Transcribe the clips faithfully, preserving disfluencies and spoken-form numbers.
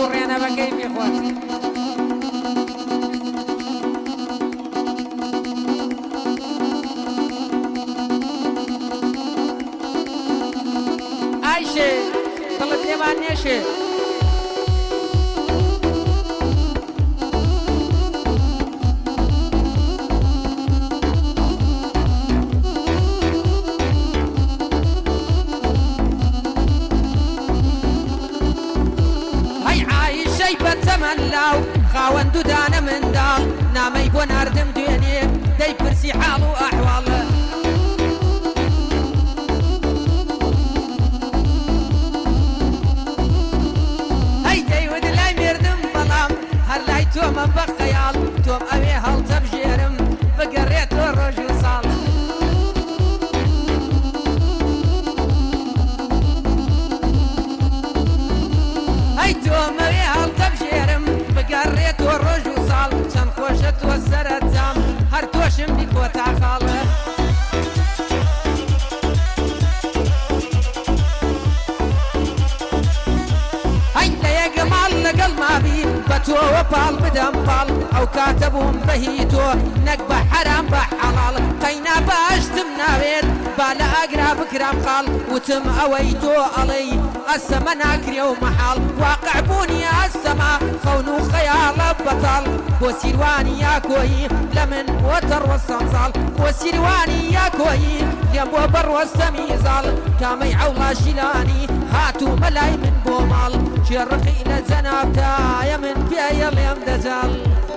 بورينا بكيم يا اخواتي عايشة طلب لي ما نيشة تملاو خاوندو دانا من دال نامي بو ناردم دويني داي برسي حالو احواله هاي داي ود لاي ميردم بلام هلاي توم بخيال توم اوي هل تبجيرم فقريت الرجو صال هاي توم اوي هل تبجيرم قريت والرج وصال شن خوشت وسرت زام هر توشم بيك وتعخاله هاي لا جمال لقل ما بي بتو وبال بدم بال او كاتبهم بهيتو نقبح حرام بحلال قينا باش تمناوين بالا اقرا بكرام خال وتم اويتو علي السما ناكري ومحال واقع بوني السما خونو خيال بطل وسيرواني يا كوي لمن وتر والصنصال وسيرواني يا كوي يم وبر والسميزال كامي عولا شيلاني هاتو ملاي من بومال شرقي لزنابتا يمن بيا اليم دزال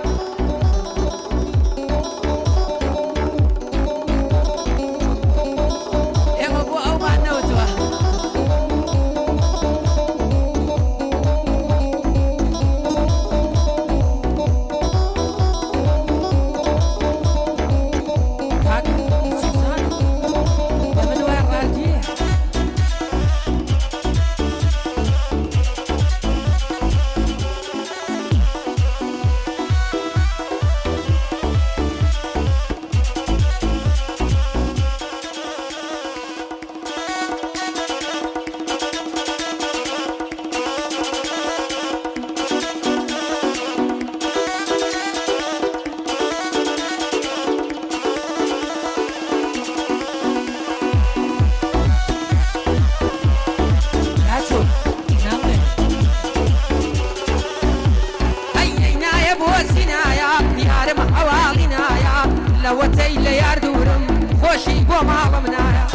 لوتي ليار دورم خوشي بو ماڵە منایە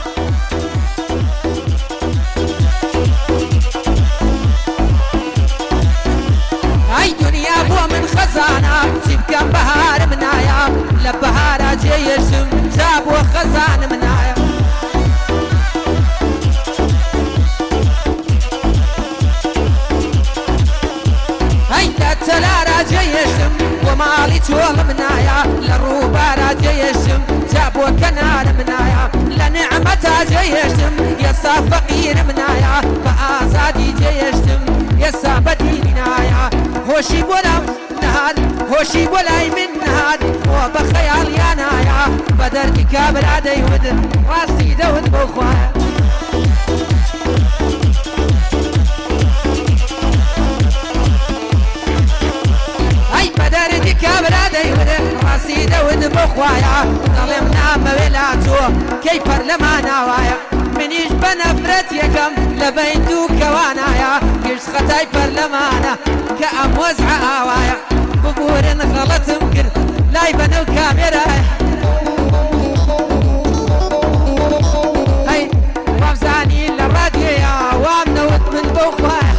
هاي دنيا بو من خزانة سيبكم بهار منايا لبهارا جيشم جابو خزان منايا هاي تلارا جيشم ومالي تول منايا للروبارا جيشم جابو كنان منايا لنعمتا جيشم يسا فقير منايا فآزادي جيشم يسا بدي منايا هوشي بولا نهاد هوشي بولاي من نهاد وبخيال يا نايا بدر كابر عدي ودن راسي دود بخوايا بدر كابر عدي ودن راسي دود بخوايا ظلمنا مولاتو كي برلمانا وايا منيش بنفرت يكم لبيتو كوانايا يش ختاي برلمانا كأم وزع آوايا بقور غلط مكر لاي بنو كاميرا هاي وافزاني للراديو يا وامنوت من بخوايا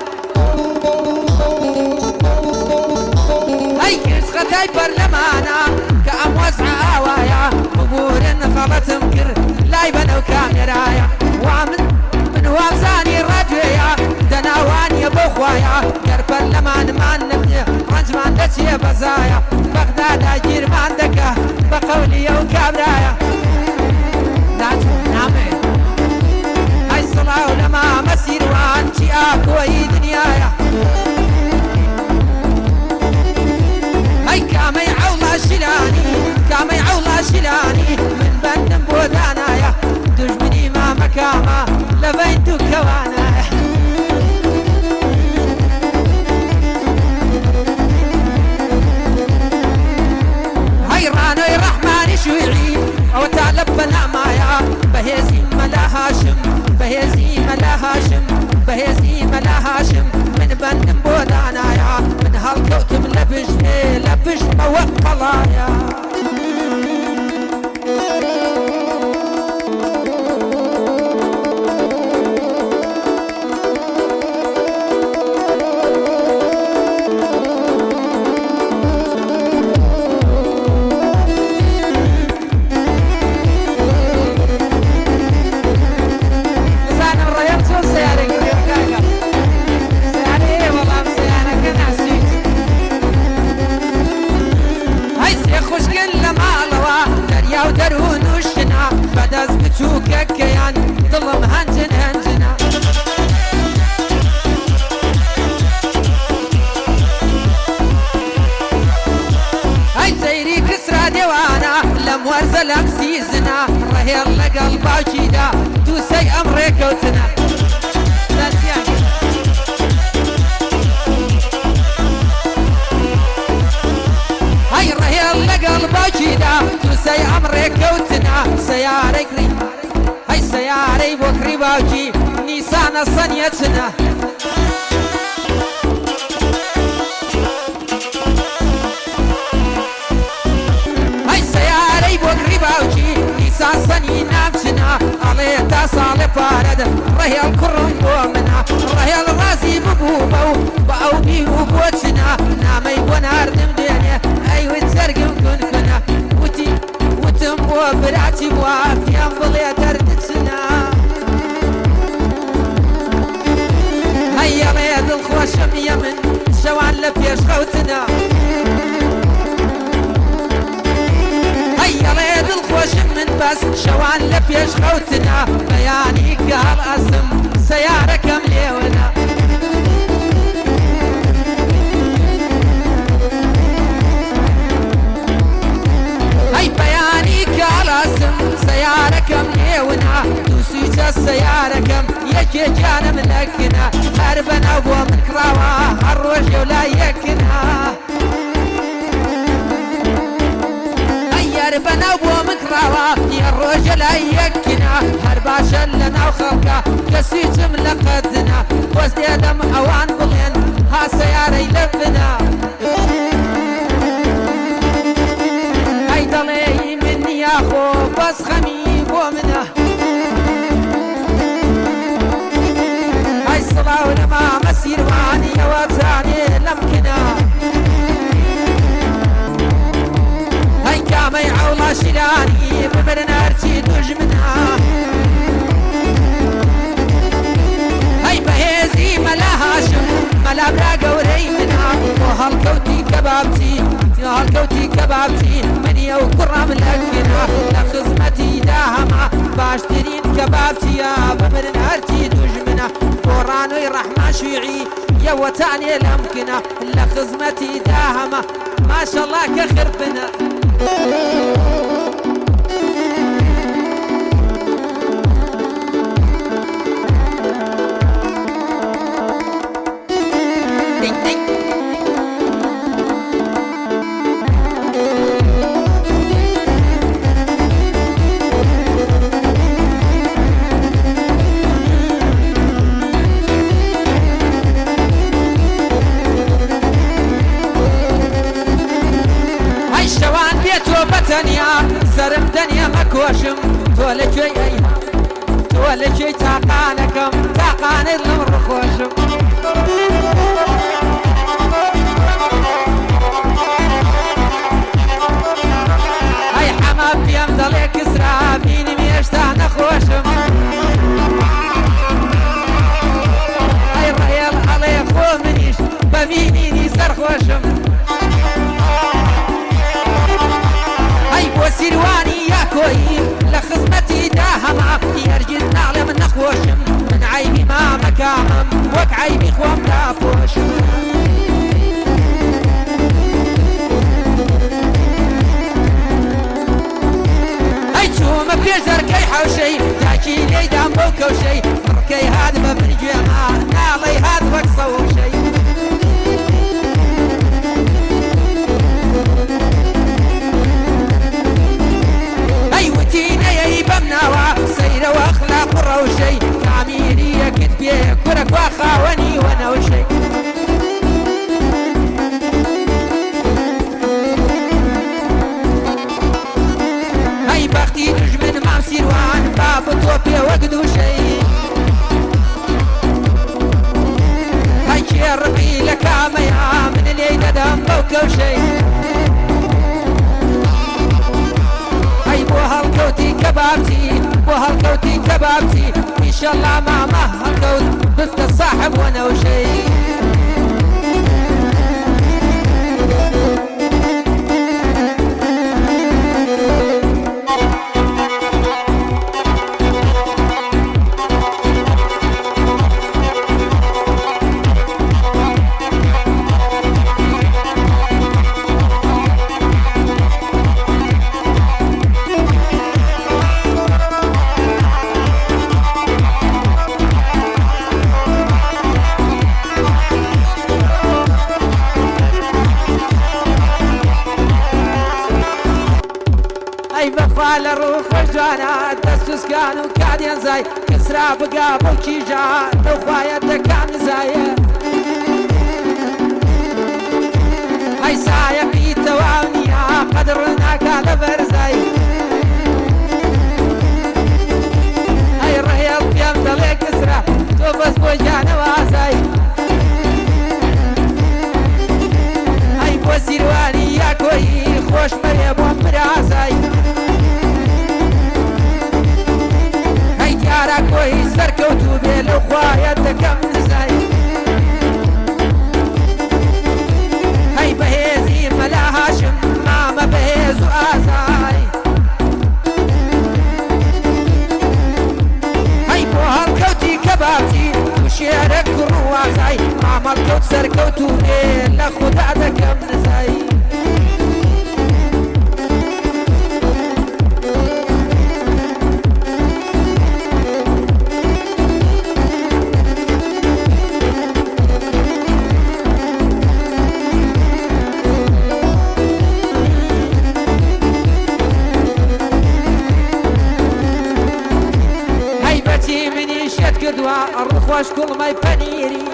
هاي يش ختاي برلمانا كأم وزع آوايا بقور غلط مكر لاي بنو كاميرايا وامن من وافزاني الراديو دناواني بخوايا يربر لمان ما نبني رنجمان دتي بزايا بغداد اجير ما عندك بقولي وكابرايا ناس نامي هاي الصلاة ولما مسير وانشي اكوي دنيايا هاي كامي عولا شلاني كامي عولا شلاني من بندم بودانايا دجمني ما مكاما لبيتو كوانايا بهێزی مەلا هاشم من بەندم بۆ دانایە من هەڵکەوتم لە پشتێ لە پشتمەوە قەڵایە چووکەکەیان دڵم هەنجن هەنجنە ئەی سەیری کسرا دێوانە لەم وەرزە لەم سیزنە ڕەهێڵ لەگەڵ باوکیدا دووسەی ئەم ڕێکەوتنە ئەی ڕەهێڵ لەگەڵ باوکیدا دووسەی ئەم ڕێکەوتنە سەیارەی کڕی هەی سەیارەی بۆ کڕی باوکی نیسانە سەنیەتنە هەی سەیارەی بۆ کڕی باوکی نیسان سەنی نامچنە ئەڵێ تا ساڵێ پارەد ڕەهێڵ کوڕم بۆ منە ڕەهێڵ ڕازی ببوو بە و بە ئەو بی و بۆچنە نامەی بۆ ناردم دێنێ ئەیوت جەرگم کونکنە وتی وتم بۆ براتی وە پێم بڵێ دەردچنە هەیەڵێ دڵخۆشم یە من شەوان لە پێشخەوتنە هەیەڵێ دڵخۆشم من بەس شەوان لە پێشخەوتنە بەیانی گاڵ ئەسم سەیارەکەم لێوەنە ئەی بەیانی گاڵ ئەسم سەیارەکەم لێوەنە دووسیچە سەیارەکەم یەکێکیانم لەکنە هەر بەناو بۆ من کراوە هەر ڕۆژێ و لای یەکنە ئەیەر بەناو بۆ من کراوە یە ڕۆژە لای یەکنە هەر باشە لە ناو خەڵکە کەسیچم لە قەدنە بۆز دێدەم ئەوان بڵێن ها سەیارەی لە بنە ئەی دەڵێی من نییە خۆ بەس خەمی بۆ منە ئەی سڵاو لەما مەسیروانیەوە جانێ لەم کنە ئەی کامەی عەوڵا شیرانی ببرن هەرچی دوژمنە ئەی بەهێزی مەلا هاشم مەلا برا گەورەی منە بۆ هەڵکەوتی کەبابچی هەڵکەوتی کەبابچی منی ئەو کوڕم لەکنە لە خزمەتیدا هەما باشترین کەبابچیە ببرن هەرچی دوژمنە بۆ ڕانۆی ڕەحما شویعی یەوەتانێ لەم کنە لە خزمەتیدا هەما ماشەڵڵا کە خربنە سرم دنیا مکوشم تۆ لەکوێی ئەیها تۆ لەکوێی تاقانەکەم تاقانت لەم ڕخۆشم ئەی حەما پێم دەڵێ کسرا بینیم هێشتا نەخۆشم ئەی ڕەهێڵ ئەڵێ خۆ منیش بەبینینی سەرخۆشم بۆ سیروانی یاکۆیی لە خزمەتیدا هەما هەرگیز ناڵێ من نەخۆشم من عەیبی مامەکانم وەک عەیبی خۆم داپۆشم ئەی چوومە پێش دەرکەی حەوشەی تاکی سیروانی ونەوشەی هەی بەختی دژمن مام سیروان با بتۆ پێ وەک دووشەی هەی کێڕقی لە کامەیە من لێی دەدەم بەو کەوشەی هەی بۆ هەڵکەوتی کەبابچی بۆ هەڵکەوتی کەبابچی ئیشەڵا مامە هەڵکەوت بستە ساحب وەنەوشەی لە ڕوو خۆشجوانە دەست و سکان و کادێن زای کەسرا بگا بۆ کیژە دەخوایە دەکان زایە هەی سایەقی تەواو نییە قەدڕ ناکا لە بەرزای هەی ڕێڵ پێم دەڵێ کەسرا تۆ بەس بۆ گیانەوە ئازای هەی بۆ سیروانی یاکۆیی خۆش بەرێ بۆم برازای یارە کۆی سەرکەوتوو بێ لەو خوایە دەکەم نزای هەی بەهێزی مەلا هاشم مامە بەهێز و ئازای هەی بۆ هەڵکەوتی کەبابچی و شێرە کوڕ و ئازای مامەڵکەوت سەرکەوتوو بێ لە خودا دەکەم نزای ڕوخۆش کوڵمەی پەنیری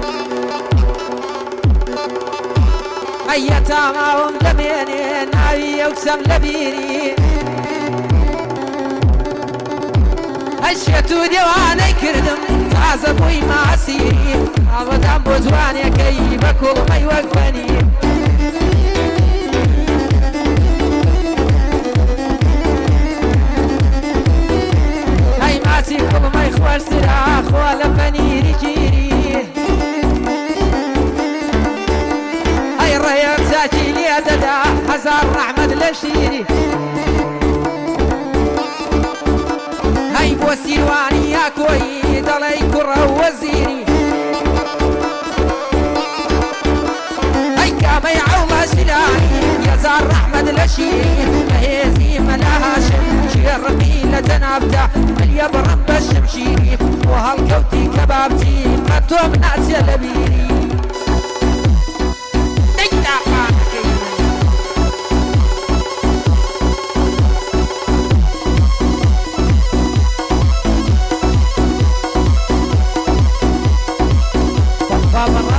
ئەیە تاماوم دەمێنێ ناوی ئەو کچەم لە بیری هەشێت و دێوانەی کردم تازە بووی ماسیری ئاوەدام بۆ جوانێکەی بە کوڵمەی وەک پەنیر هەی ماچی کوڵمەی خۆشترا خۆ لە پەنیری گیری هەی ڕێیەک زاکی لێ دەدا هەزار ڕەحمەت لە شیری هەی بۆ سیروانی یاکۆیی دەڵێی کوڕە وەزیری هەی کامەی عەوڵە شیرانی هەزار ڕەحمەت لە شیری بەهێزی مەلا هاشم شێڕقی لە جەنابدا مەلیە بڕم بە شمشیری بۆ هەڵکەوتی کەبابچی قەت تۆم ناچێ لە بیری Baba